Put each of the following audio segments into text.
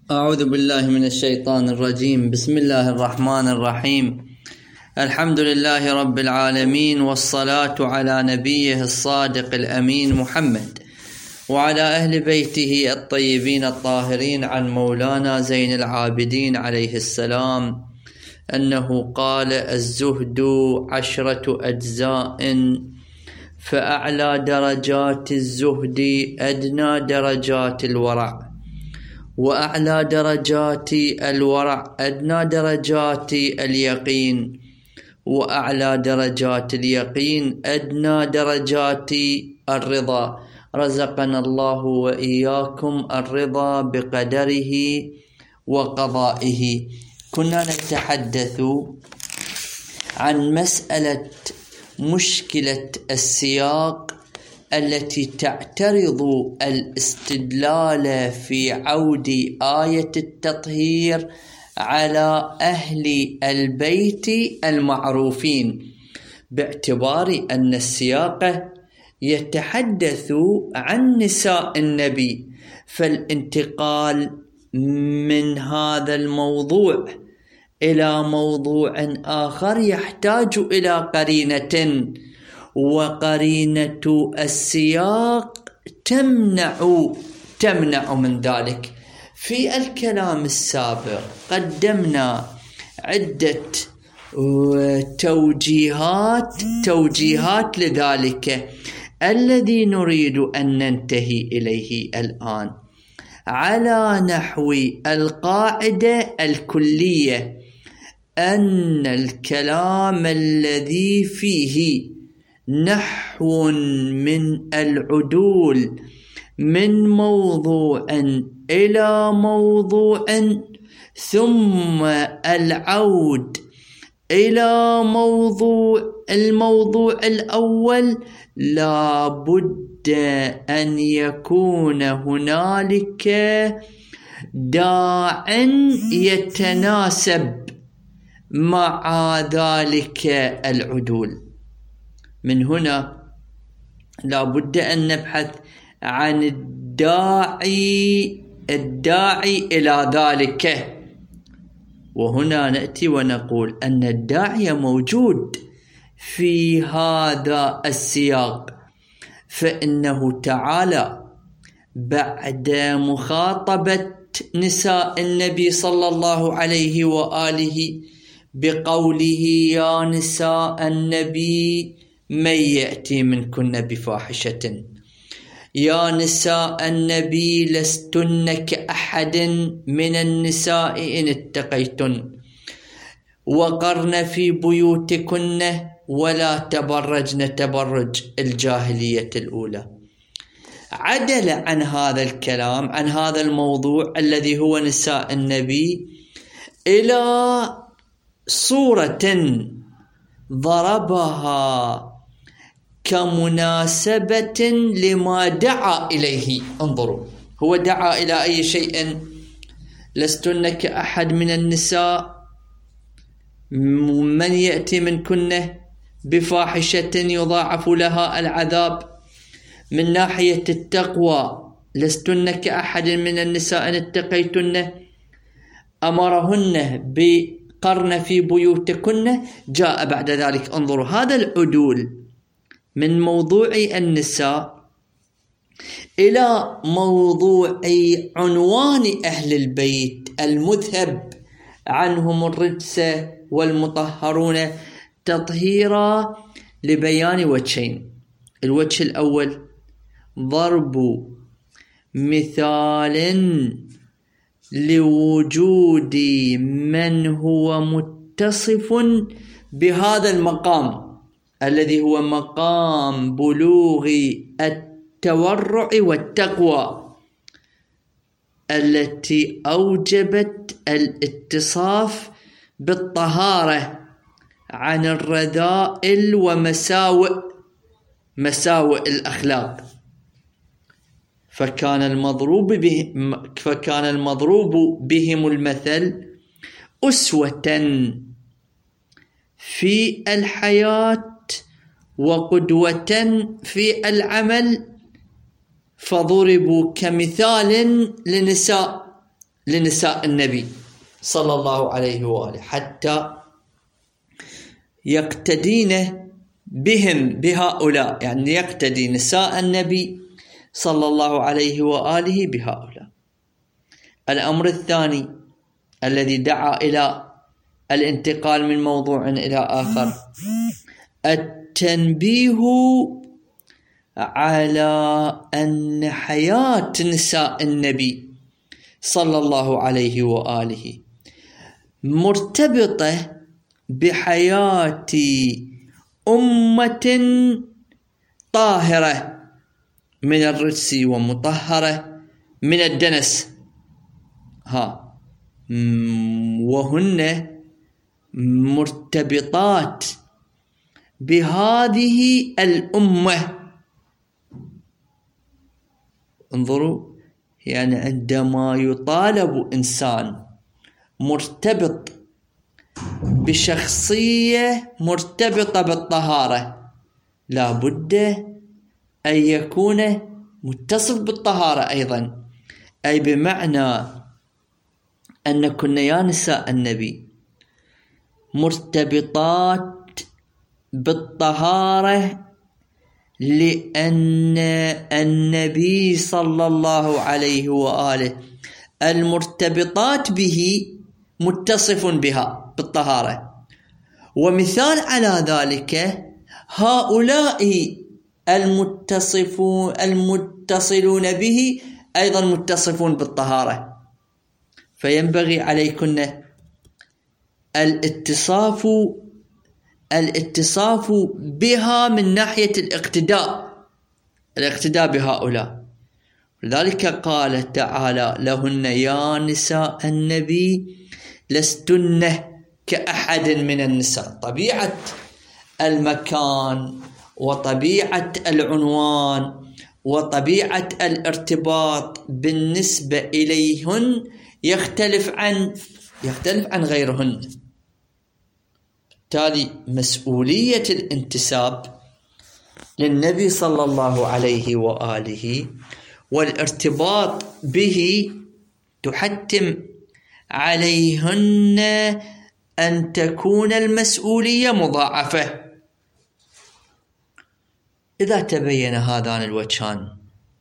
أعوذ بالله من الشيطان الرجيم. بسم الله الرحمن الرحيم. الحمد لله رب العالمين، والصلاة على نبيه الصادق الأمين محمد وعلى أهل بيته الطيبين الطاهرين، عن مولانا زين العابدين عليه السلام أنه قال: الزهد 10 أجزاء، فأعلى درجات الزهد أدنى درجات الورع، وأعلى درجات الورع أدنى درجات اليقين، وأعلى درجات اليقين أدنى درجات الرضا. رزقنا الله وإياكم الرضا بقدره وقضائه. كنا نتحدث عن مسألة مشكلة السياق التي تعترض الاستدلال في عود آية التطهير على أهل البيت المعروفين، باعتبار أن السياق يتحدث عن نساء النبي، فالانتقال من هذا الموضوع إلى موضوع آخر يحتاج إلى قرينة، وقرينة السياق تمنع من ذلك. في الكلام السابق قدمنا عدة توجيهات لذلك الذي نريد أن ننتهي إليه الآن، على نحو القاعدة الكلية أن الكلام الذي فيه نحو من العدول من موضوع إلى موضوع ثم العود إلى الموضوع الأول، لا بد أن يكون هنالك داع يتناسب مع ذلك العدول. من هنا لا بد أن نبحث عن الداعي إلى ذلك، وهنا نأتي ونقول أن الداعي موجود في هذا السياق، فإنه تعالى بعد مخاطبة نساء النبي صلى الله عليه وآله بقوله: يا نساء النبي من يأتي منكن بفاحشة، يا نساء النبي لستن كأحد من النساء إن اتقيتن، وقرن في بيوتكن ولا تبرجن تبرج الجاهلية الأولى. عدل عن هذا الكلام، عن هذا الموضوع الذي هو نساء النبي، إلى صورة ضربها كمناسبة لما دعا إليه. انظروا، هو دعا إلى أي شيء؟ لستن كأحد من النساء، من يأتي منكن بفاحشة يضاعف لها العذاب. من ناحية التقوى، لستن كأحد من النساء إن اتقيتن، أمرهن بقرن في بيوتكن. جاء بعد ذلك، انظروا، هذا العدول من موضوع النساء إلى موضوع عنوان أهل البيت المذهب عنهم الرجس والمطهرون تطهيرا، لبيان وجهين. الوجه الأول ضرب مثال لوجود من هو متصف بهذا المقام الذي هو مقام بلوغ التورع والتقوى، التي أوجبت الاتصاف بالطهارة عن الرذائل ومساوئ الأخلاق. فكان المضروب بهم المثل أسوة في الحياة وقدوة في العمل، فضربوا كمثال لنساء لنساء النبي صلى الله عليه وآله حتى يقتدين بهم بهؤلاء، يعني يقتدي نساء النبي صلى الله عليه وآله بهؤلاء. الأمر الثاني الذي دعا إلى الانتقال من موضوع إلى آخر التنبيه على أن حياة نساء النبي صلى الله عليه وآله مرتبطة بحياة أمة طاهرة من الرجس ومطهرة من الدنس، وهن مرتبطات بهذه الأمة. انظروا، يعني عندما يطالب إنسان مرتبط بشخصية مرتبطة بالطهارة لا بد أن يكون متصف بالطهارة أيضا، أي بمعنى أن كن يا نساء النبي مرتبطات بالطهارة لأن النبي صلى الله عليه وآله المرتبطات به متصف بها بالطهارة. ومثال على ذلك هؤلاء المتصلون به أيضا متصفون بالطهارة، فينبغي عليكن الاتصاف بها من ناحية الاقتداء بهؤلاء. لذلك قال تعالى لهن يا نساء النبي لستن كأحد من النساء. طبيعة المكان وطبيعة العنوان وطبيعة الارتباط بالنسبة إليهن يختلف عن غيرهن. بالتالي مسؤولية الانتساب للنبي صلى الله عليه وآله والارتباط به تحتم عليهن أن تكون المسؤولية مضاعفة. إذا تبين هذان الوجهان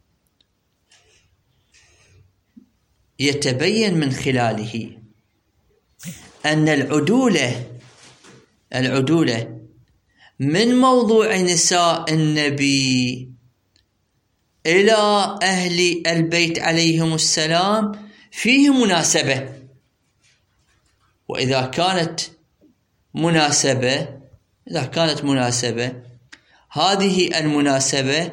يتبين من خلاله أن العدولة من موضوع نساء النبي إلى أهل البيت عليهم السلام فيه مناسبة. وإذا كانت مناسبة هذه المناسبة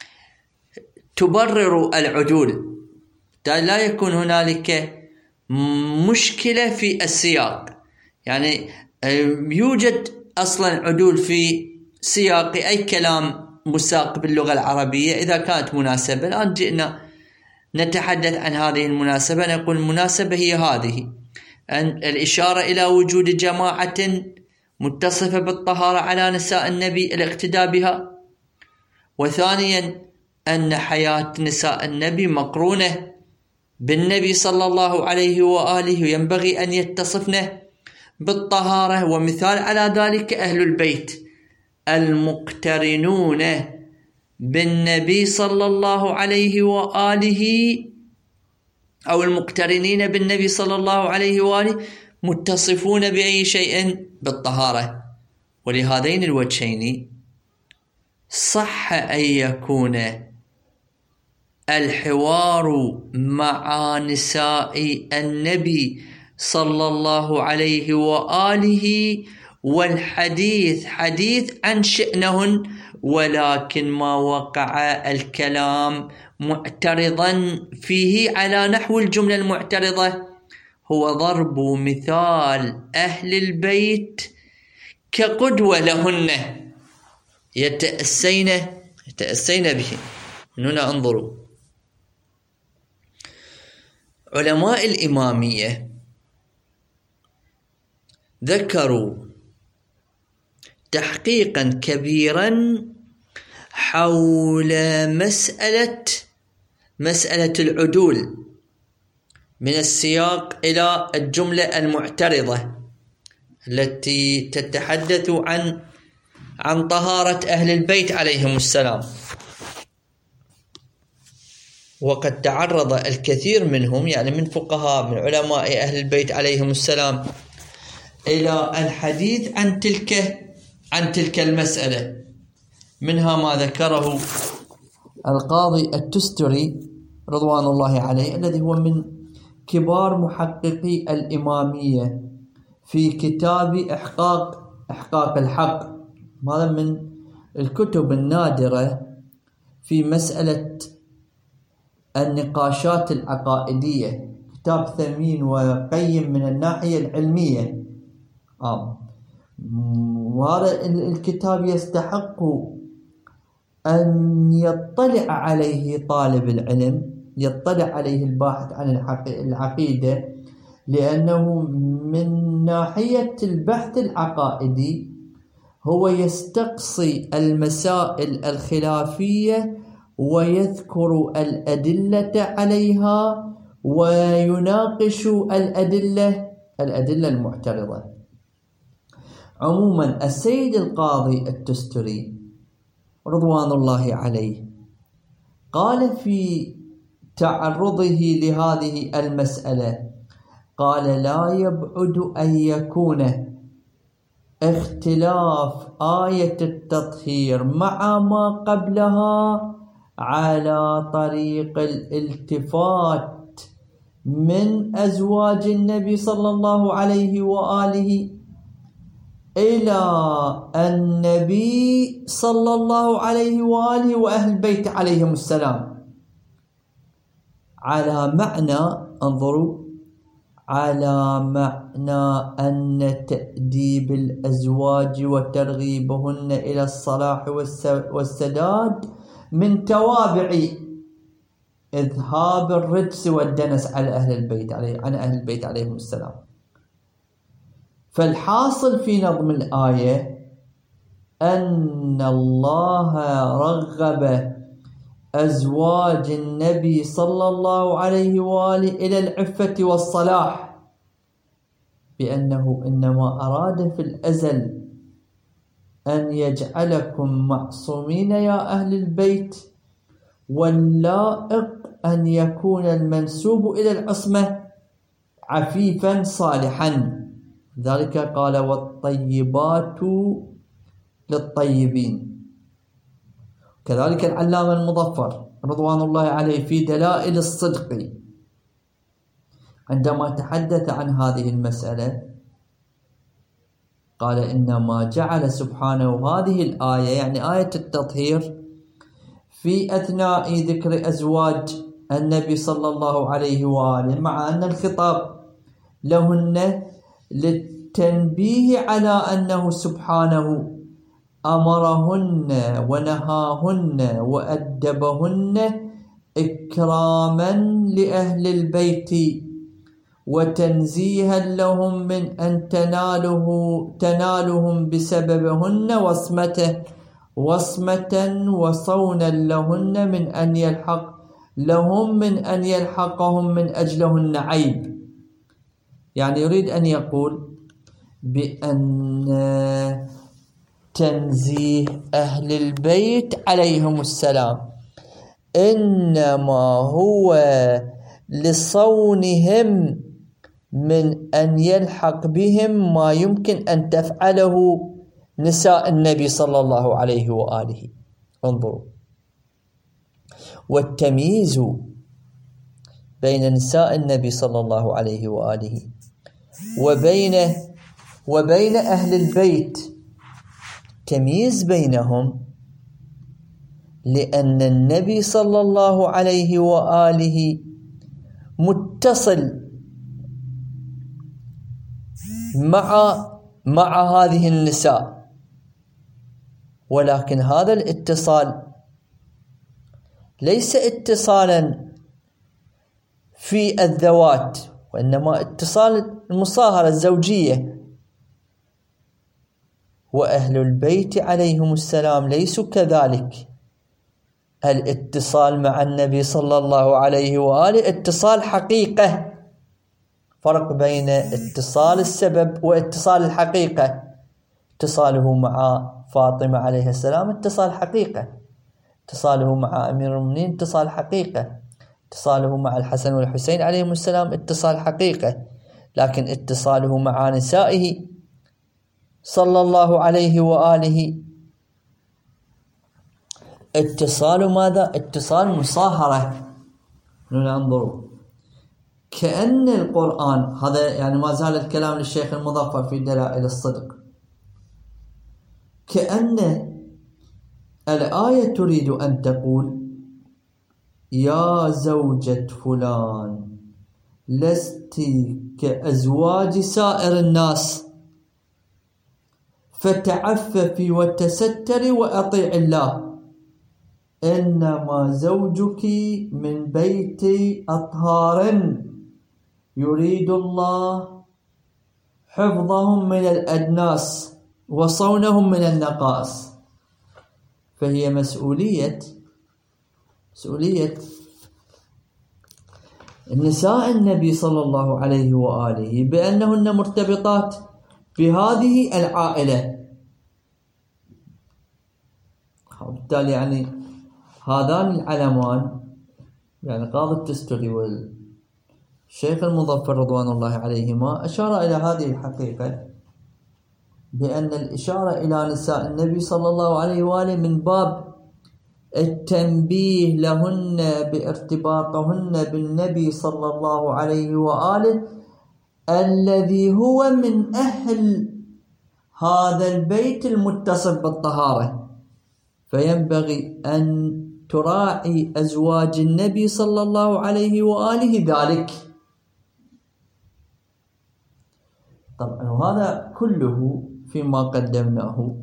تبرر العدول، لا يكون هنالك مشكلة في السياق. يعني يوجد أصلا عدول في سياق أي كلام مساق باللغة العربية إذا كانت مناسبة. الآن جئنا نتحدث عن هذه المناسبة، نقول المناسبة هي هذه: أن الإشارة إلى وجود جماعة متصفة بالطهارة على نساء النبي الاقتداء بها، وثانيا أن حياة نساء النبي مقرونة بالنبي صلى الله عليه وآله ينبغي أن يتصفن بالطهارة. ومثال على ذلك أهل البيت المقترنون بالنبي صلى الله عليه وآله أو المقترنين بالنبي صلى الله عليه وآله متصفون بأي شيء بالطهارة. ولهذين الوجهين صح أن يكون الحوار مع نساء النبي صلى الله عليه وآله والحديث حديث عن شأنهن، ولكن ما وقع الكلام معترضا فيه على نحو الجملة المعترضة هو ضرب مثال أهل البيت كقدوة لهن يتأسين به. من هنا انظروا، علماء الإمامية ذكروا تحقيقا كبيرا حول مسألة العدول من السياق إلى الجملة المعترضة التي تتحدث عن طهارة أهل البيت عليهم السلام. وقد تعرض الكثير منهم، يعني من فقهاء من علماء أهل البيت عليهم السلام، إلى الحديث عن تلك المسألة. منها ما ذكره القاضي التستري رضوان الله عليه، الذي هو من كبار محققي الإمامية، في كتاب إحقاق الحق. هذا من الكتب النادرة في مسألة النقاشات العقائدية، كتاب ثمين وقيم من الناحية العلمية. وهذا الكتاب يستحق أن يطلع عليه طالب العلم، يطلع عليه الباحث عن العقيدة، لأنه من ناحية البحث العقائدي هو يستقصي المسائل الخلافية ويذكر الأدلة عليها ويناقش الأدلة المعترضة. عموما السيد القاضي التستري رضوان الله عليه قال في تعرضه لهذه المسألة، قال: لا يبعد أن يكون اختلاف آية التطهير مع ما قبلها على طريق الالتفات من أزواج النبي صلى الله عليه وآله إلى النبي صلى الله عليه وآله وأهل البيت عليهم السلام، على معنى، انظروا، على معنى أن تأديب الأزواج وترغيبهن إلى الصلاح والسداد من توابع إذهاب الرجس والدنس عن أهل البيت عليهم السلام. فالحاصل في نظم الآية أن الله رغب أزواج النبي صلى الله عليه وآله إلى العفة والصلاح، بأنه إنما أراد في الأزل أن يجعلكم معصومين يا أهل البيت، واللائق أن يكون المنسوب إلى العصمة عفيفا صالحا. ذلك قال: والطيبات للطيبين. كذلك العلامة المظفر رضوان الله عليه في دلائل الصدق عندما تحدث عن هذه المسألة قال: إنما جعل سبحانه هذه الآية، يعني آية التطهير، في أثناء ذكر أزواج النبي صلى الله عليه وآله، مع أن الخطاب لهن للتنبيه على أنه سبحانه أمرهن ونهاهن وأدبهن إكراما لأهل البيت وتنزيها لهم من أن تنالهم بسببهن وصمة وصونا لهن من أن يلحقهم من أجلهن عيب. يعني يريد أن يقول بأن تنزيه أهل البيت عليهم السلام إنما هو لصونهم من أن يلحق بهم ما يمكن أن تفعله نساء النبي صلى الله عليه وآله. انظروا، والتمييز بين نساء النبي صلى الله عليه وآله وبين أهل البيت تمييز بينهم، لأن النبي صلى الله عليه وآله متصل مع هذه النساء، ولكن هذا الاتصال ليس اتصالا في الذوات، وإنما اتصال المصاهرة الزوجية. وأهل البيت عليهم السلام ليسوا كذلك. الاتصال مع النبي صلى الله عليه وآله اتصال حقيقة فرق بين اتصال السبب واتصال الحقيقة. اتصاله مع فاطمة عليه السلام اتصال حقيقة، اتصاله مع أمير المؤمنين اتصال حقيقة، اتصاله مع الحسن والحسين عليهم السلام اتصال حقيقة. لكن اتصاله مع نسائه صلى الله عليه وآله اتصال ماذا؟ اتصال مصاهرة. ننظر كأن القرآن هذا، يعني ما زال الكلام للشيخ المظفر في دلائل الصدق، كأن الآية تريد أن تقول: يا زوجة فلان لست كأزواج سائر الناس، فتعففي وتستري وأطيعي الله، إنما زوجك من بيت أطهار يريد الله حفظهم من الأدناس وصونهم من النقائص. فهي مسؤولية نساء النبي صلى الله عليه وآله بأنهن مرتبطات بهذه العائلة. وبالتالي يعني هذان العلمان، يعني قاضي التستري والشيخ المظفر رضوان الله عليهما، أشار إلى هذه الحقيقة بأن الإشارة إلى نساء النبي صلى الله عليه وآله من باب التنبيه لهن بارتباطهن بالنبي صلى الله عليه وآله الذي هو من أهل هذا البيت المتصف بالطهارة، فينبغي أن تراعي أزواج النبي صلى الله عليه وآله ذلك. طبعا وهذا كله فيما قدمناه،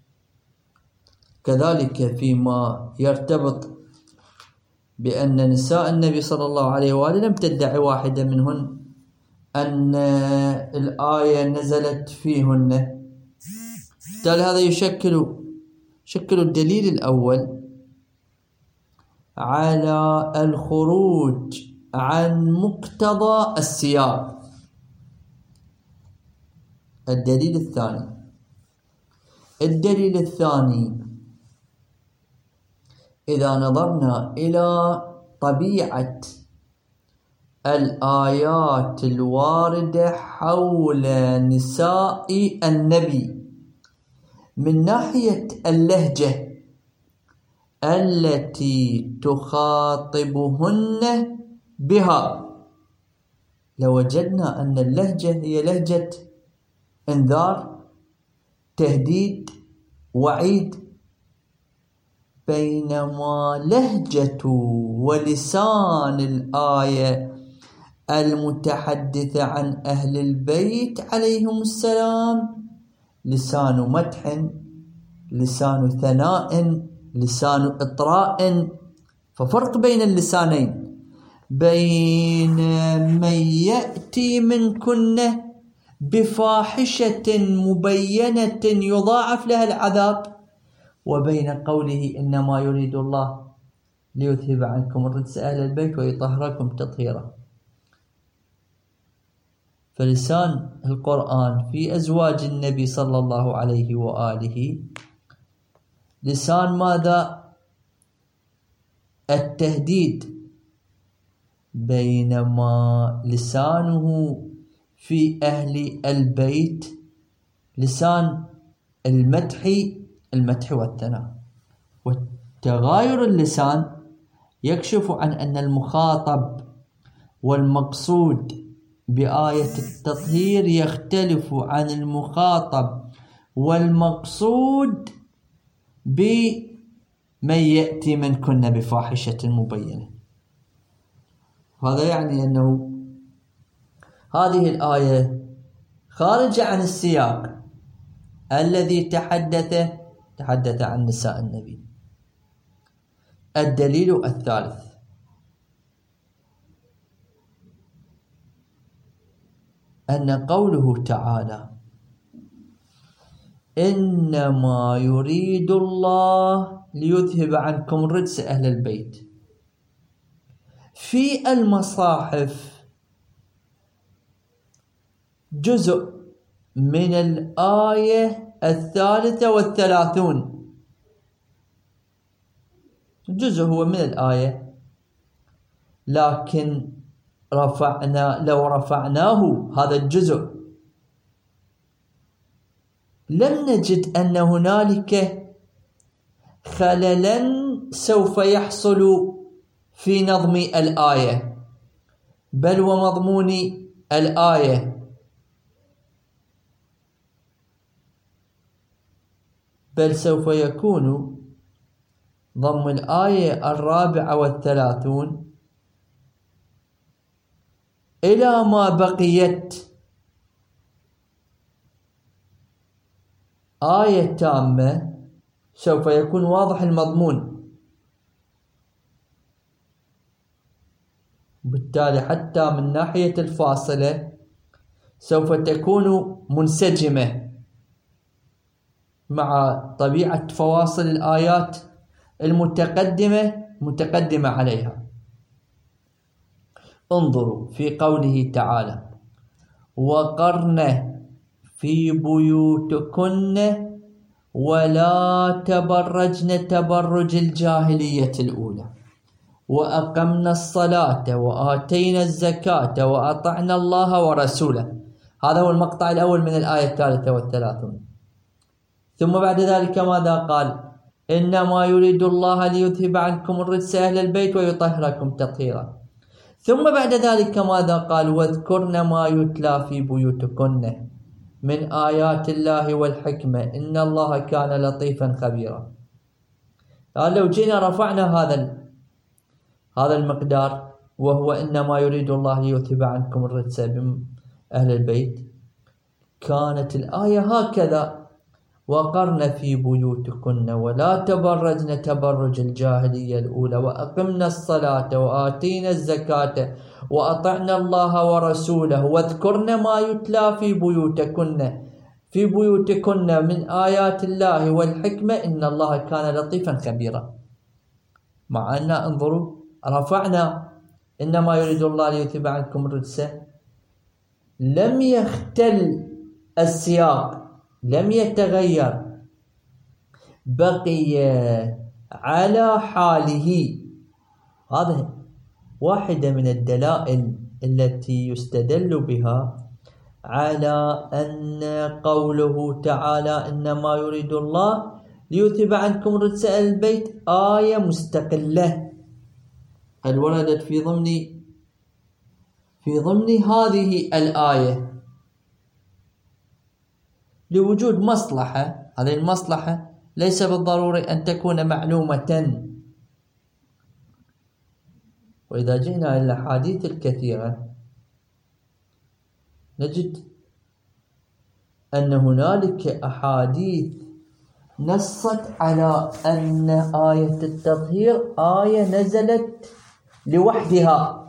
كذلك فيما يرتبط بأن نساء النبي صلى الله عليه وآله لم تدعي واحدة منهن أن الآية نزلت فيهن. بالتالي هذا يشكل الدليل الأول على الخروج عن مقتضى السياق. الدليل الثاني إذا نظرنا إلى طبيعة الآيات الواردة حول نساء النبي من ناحية اللهجة التي تخاطبهن بها، لوجدنا أن اللهجة هي لهجة انذار، تهديد، وعيد، بينما لهجة ولسان الآية المتحدثة عن أهل البيت عليهم السلام لسان مدح، لسان ثناء، لسان إطراء. ففرق بين اللسانين، بين من يأتي منكن بفاحشة مبينة يضاعف لها العذاب، وبين قوله إنما يريد الله ليذهب عنكم الرجس أهل البيت ويطهركم تطهيرا. فلسان القرآن في أزواج النبي صلى الله عليه وآله لسان ماذا؟ التهديد، بينما لسانه في أهل البيت لسان المدح والثناء. وتغاير اللسان يكشف عن أن المخاطب والمقصود بآية التطهير يختلف عن المخاطب والمقصود بمن يأتي منكن بفاحشة مبينة. هذا يعني أنه هذه الآية خارجة عن السياق الذي تحدث عن نساء النبي. الدليل الثالث أن قوله تعالى إنما يريد الله ليذهب عنكم الرجس أهل البيت في المصاحف جزء من الآية 33. جزء هو من الآية، لكن لو رفعناه هذا الجزء لم نجد أن هنالك خللا سوف يحصل في نظم الآية بل ومضمون الآية، بل سوف يكون ضم الآية 34 إلى ما بقيت آية تامة سوف يكون واضح المضمون. بالتالي حتى من ناحية الفاصلة سوف تكون منسجمة مع طبيعة فواصل الآيات متقدمة عليها. انظروا في قوله تعالى: وقرن في بيوتكن ولا تبرجن تبرج الجاهلية الأولى وأقمنا الصلاة وآتينا الزكاة وأطعنا الله ورسوله. هذا هو المقطع الأول من الآية 33. ثم بعد ذلك ماذا قال؟ إنما يريد الله ليذهب عنكم الرجس أهل البيت ويطهركم تطهيرا. ثم بعد ذلك ماذا قال؟ واذكرن ما يتلى في بيوتكن من آيات الله والحكمة إن الله كان لطيفا خبيرا. قال لو جينا رفعنا هذا المقدار، وهو إنما يريد الله ليذهب عنكم الرجس أهل البيت، كانت الآية هكذا: وقرن في بيوتكن ولا تبرجن تبرج الجاهلية الأولى وأقمنا الصلاة وآتينا الزكاة وأطعنا الله ورسوله واذكرن ما يتلى في بيوتكن من آيات الله والحكمة إن الله كان لطيفا خبيرا. مع أن انظروا رفعنا إنما يريد الله ليذهب عنكم الرجس، لم يختل السياق، لم يتغير، بقي على حاله. هذه واحدة من الدلائل التي يستدل بها على أن قوله تعالى إنما يريد الله ليذهب عنكم الرجس أهل البيت آية مستقلة قد وردت في ضمن هذه الآية لوجود مصلحة. هذه المصلحة ليس بالضروري أن تكون معلومة. وإذا جئنا إلى الأحاديث الكثيرة نجد أن هنالك أحاديث نصت على أن آية التطهير آية نزلت لوحدها،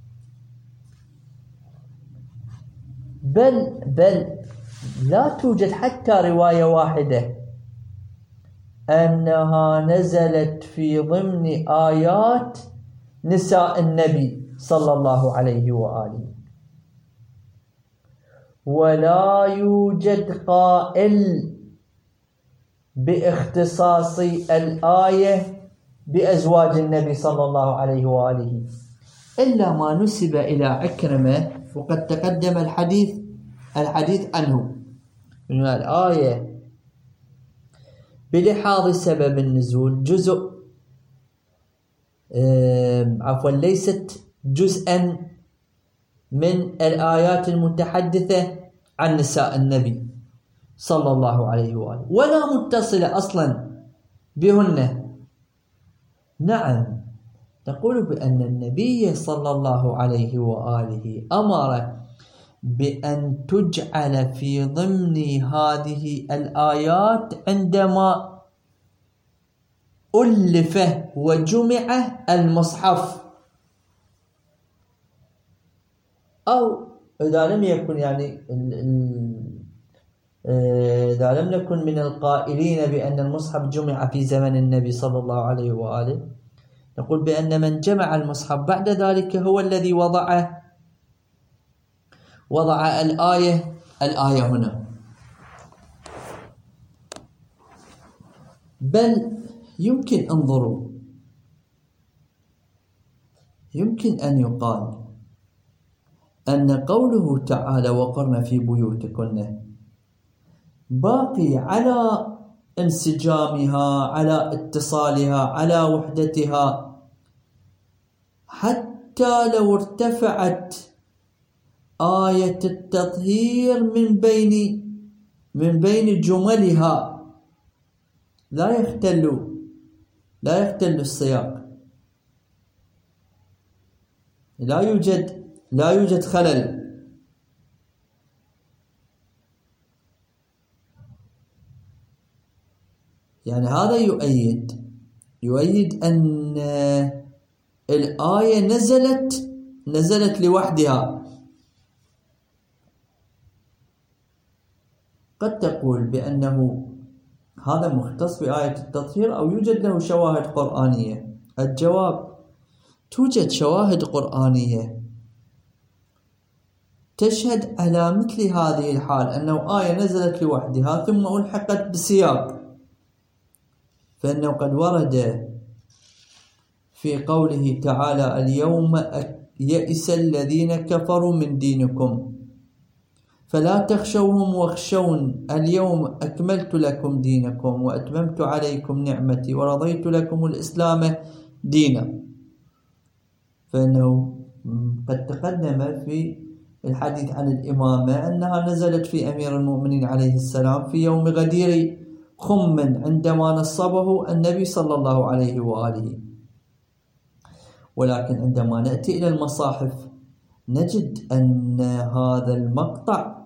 بل لا توجد حتى رواية واحدة أنها نزلت في ضمن آيات نساء النبي صلى الله عليه وآله، ولا يوجد قائل باختصاص الآية بأزواج النبي صلى الله عليه وآله إلا ما نسب إلى عكرمة، وقد تقدم الحديث عنه من الآية بلحاظ سبب النزول جزء ليست جزءا من الآيات المتحدثة عن نساء النبي صلى الله عليه وآله ولا متصلة أصلا بهن. نعم نقول بأن النبي صلى الله عليه وآله أمر بأن تجعل في ضمن هذه الآيات عندما ألف وجمع المصحف، أو إذا لم يكن إذا لم نكن من القائلين بأن المصحف جمع في زمن النبي صلى الله عليه وآله، نقول بأن من جمع المصحف بعد ذلك هو الذي وضعه وضع الآية هنا، بل يمكن انظروا، يمكن أن يقال أن قوله تعالى وقرن في بيوتكن باقي على انسجامها، على اتصالها، على وحدتها، حتى لو ارتفعت آية التطهير من بين جملها لا يختل السياق، لا يوجد خلل. يعني هذا يؤيد أن الآية نزلت لوحدها. قد تقول بأنه هذا مختص بآية التطهير أو يوجد له شواهد قرآنية. الجواب: توجد شواهد قرآنية تشهد على مثل هذه الحال، أنه آية نزلت لوحدها ثم ألحقت بسياق. فإنه قد ورد في قوله تعالى: اليوم يئس الذين كفروا من دينكم فلا تخشوهم واخشون اليوم أكملت لكم دينكم وأتممت عليكم نعمتي ورضيت لكم الإسلام دينا. فإنه قد تقدم في الحديث عن الإمامة أنها نزلت في أمير المؤمنين عليه السلام في يوم غدير خم عندما نصبه النبي صلى الله عليه وآله. ولكن عندما نأتي إلى المصاحف نجد أن هذا المقطع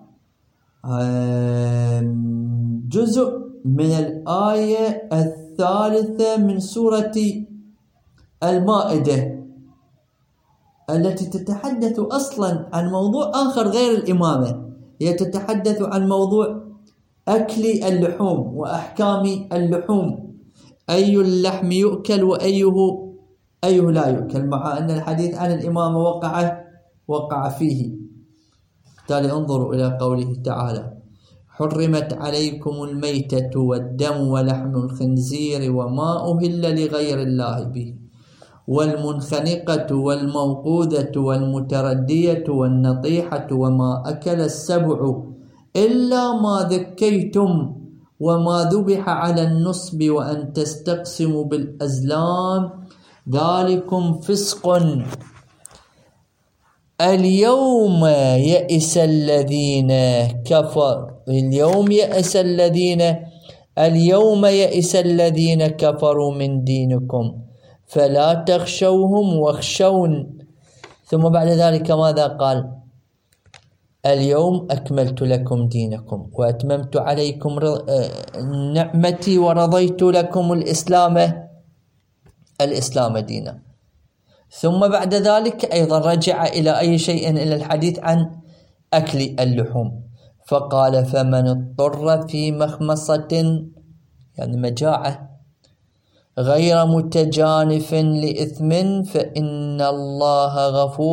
جزء من الآية 3 من سورة المائدة التي تتحدث أصلا عن موضوع آخر غير الإمامة. هي تتحدث عن موضوع أكل اللحوم وأحكام اللحوم، أي اللحم يؤكل وأيه لا يؤكل، مع أن الحديث عن الإمامة وقع فيه. بالتالي انظروا إلى قوله تعالى: حرمت عليكم الميتة والدم ولحم الخنزير وما أهل لغير الله به والمنخنقة والموقوذة والمتردية والنطيحة وما أكل السبع إلا ما ذكيتم وما ذبح على النصب وأن تستقسموا بالأزلام ذلكم فسق. اليوم يئس الذين كفروا من دينكم فلا تخشوهم واخشون. ثم بعد ذلك ماذا قال؟ اليوم أكملت لكم دينكم وأتممت عليكم نعمتي ورضيت لكم الإسلام دينا. ثم بعد ذلك أيضا رجع إلى أي شيء؟ إلى الحديث عن أكل اللحوم، فقال: فمن اضطر في مخمصة، يعني مجاعة، غير متجانف لإثم فإن الله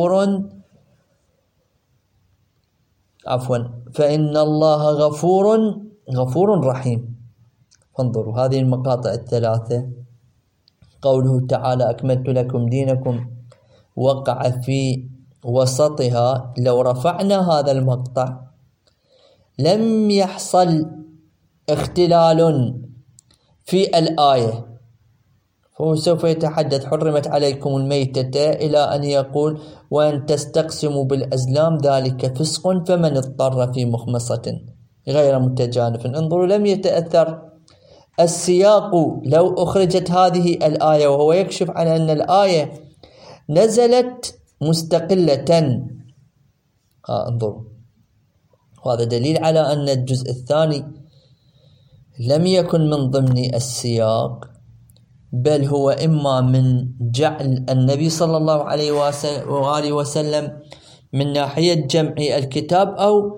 غفور رحيم. فانظروا هذه المقاطع 3، قوله تعالى: أكملت لكم دينكم، وقع في وسطها. لو رفعنا هذا المقطع لم يحصل اختلال في الآية، فهو سوف يتحدث: حرمت عليكم الميتة إلى أن يقول: وأن تستقسموا بالأزلام ذلك فسق فمن اضطر في مخمصة غير متجانف. انظروا، لم يتأثر السياق لو أخرجت هذه الآية، وهو يكشف عن أن الآية نزلت مستقلة. انظروا، وهذا دليل على أن الجزء الثاني لم يكن من ضمن السياق، بل هو إما من جعل النبي صلى الله عليه وآله وسلم من ناحية جمع الكتاب أو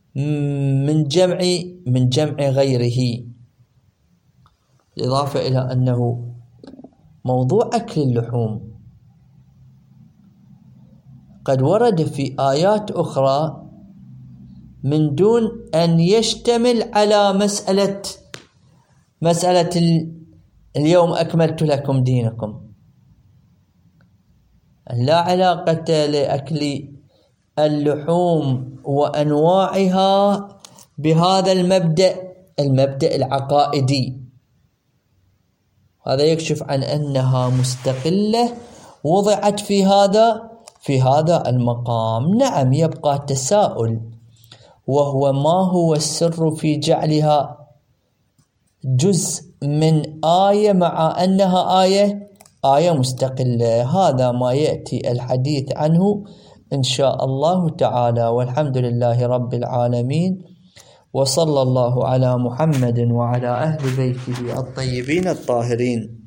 من جمع غيره. بالإضافة إلى أنه موضوع أكل اللحوم قد ورد في آيات أخرى من دون أن يشتمل على مسألة اليوم أكملت لكم دينكم. لا علاقة لأكل اللحوم وأنواعها بهذا المبدأ العقائدي. هذا يكشف عن أنها مستقلة وضعت في هذا المقام. نعم، يبقى تساؤل، وهو ما هو السر في جعلها جزء من آية مع أنها آية مستقلة؟ هذا ما يأتي الحديث عنه إن شاء الله تعالى، والحمد لله رب العالمين، وصلى الله على محمد وعلى أهل بيته الطيبين الطاهرين.